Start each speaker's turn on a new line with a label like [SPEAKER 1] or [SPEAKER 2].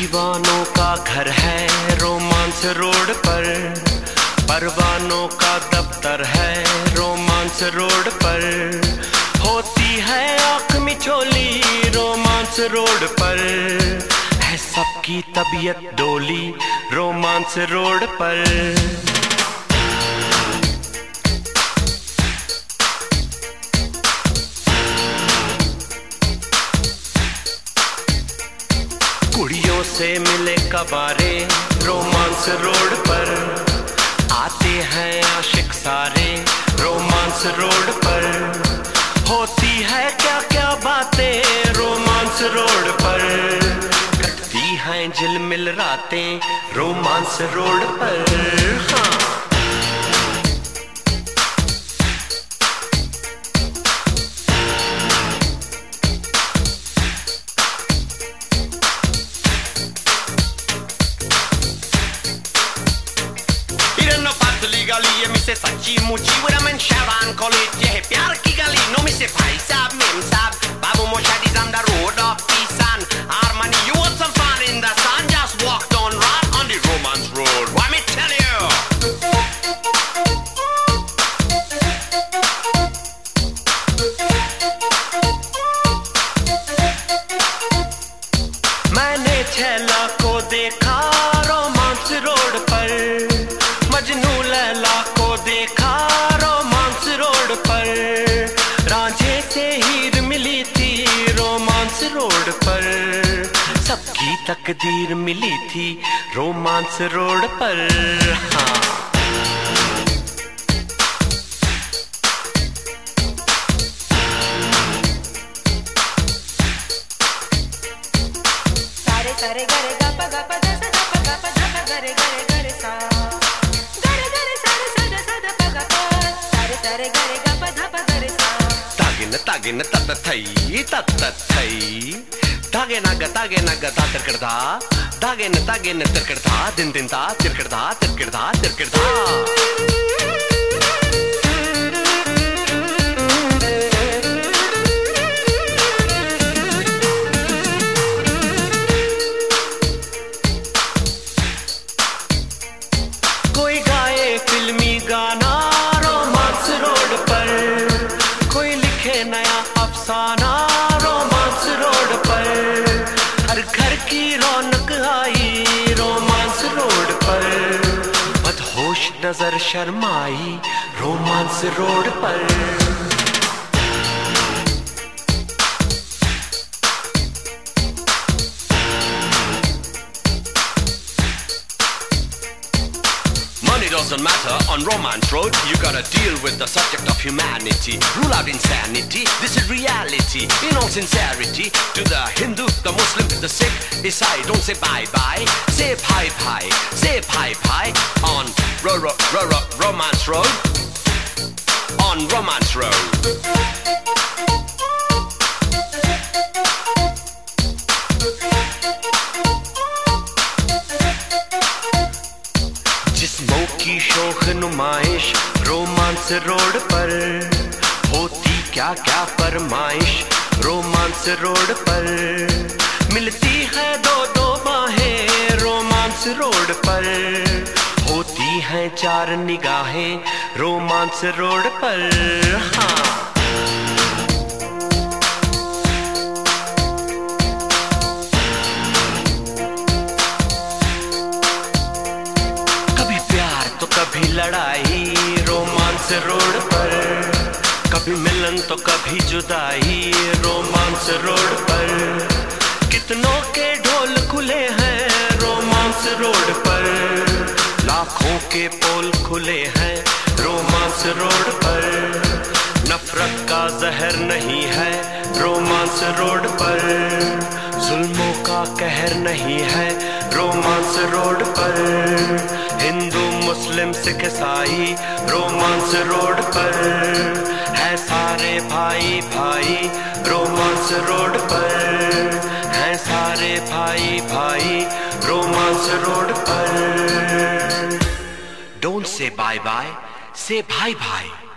[SPEAKER 1] दीवानों का घर है रोमांस रोड पर, परवानों का दफ्तर है रोमांस रोड पर, होती है आँख मिचोली रोमांस रोड पर, है सबकी तबीयत डोली रोमांस रोड पर। कुड़ियों से मिले कबारे रोमांस रोड पर, आते हैं आशिक सारे रोमांस रोड पर, होती है क्या क्या बातें रोमांस रोड पर, कटती हैं झिलमिल रातें रोमांस रोड पर। हाँ,
[SPEAKER 2] ये मिसे सच्ची मुची वरमन शाबान कॉलेज ये है प्यार की गली नो मिसे भाई साहब मेम साहब बाबू मोशादी on the road of peace and harmony. You want some fun in the sun? Just walked on right on the romance road. Let me tell you.
[SPEAKER 1] मैंने छैला को देखा रोमांस रोड पर, मजनू लैला को देखा रोमांस रोड पर, रांझे से हीर मिली थी रोमांस रोड पर, सबकी तकदीर मिली थी रोमांस रोड पर। हाँ,
[SPEAKER 3] सारे सारे गरे गप गप दस गप गप धप गरे गरे गरे सा गरे गरे सारे सारे सारे प गप सारे सारे गरे गप धप गरे सा
[SPEAKER 2] तागिन तत थई तागे नग ता तिरकड़दा तागिन तिरकड़दा दिन दिन ता तिरकड़दा।
[SPEAKER 1] कोई गाए फिल्मी गाना रोमांस रोड पर, कोई लिखे नया अफसाना रोमांस रोड पर, हर घर की रौनक आई रोमांस रोड पर, मदहोश नजर शर्माई रोमांस रोड पर।
[SPEAKER 2] Money doesn't matter on romance road. You gotta deal with the subject of humanity. Rule out insanity. This is reality. In all sincerity, to the Hindu, the Muslim, the Sikh, Isai, don't say bye bye. Say bye bye. Say bye bye on romance road. On romance road.
[SPEAKER 1] जिस्मों की शोख नुमाइश romance road पर, होती क्या क्या फरमाइश romance road पर, मिलती है दो दो बाहें रोमांस रोड पर, होती हैं चार निगाहें रोमांस रोड पर। हाँ, कभी लड़ाई रोमांस रोड पर, कभी मिलन तो कभी जुदाई रोमांस रोड पर, कितनों के ढोल खुले हैं रोमांस रोड पर, लाखों के पोल खुले हैं रोमांस रोड पर, नफरत का जहर नहीं है रोमांस रोड पर, जुल्मों का कहर नहीं है रोमांस रोड पर, हिंदू मुस्लिम सिख ईसाई रोमांस रोड पर, है सारे भाई भाई रोमांस रोड पर, है सारे भाई भाई रोमांस रोड पर।
[SPEAKER 2] Don't say bye bye. Say bye bye.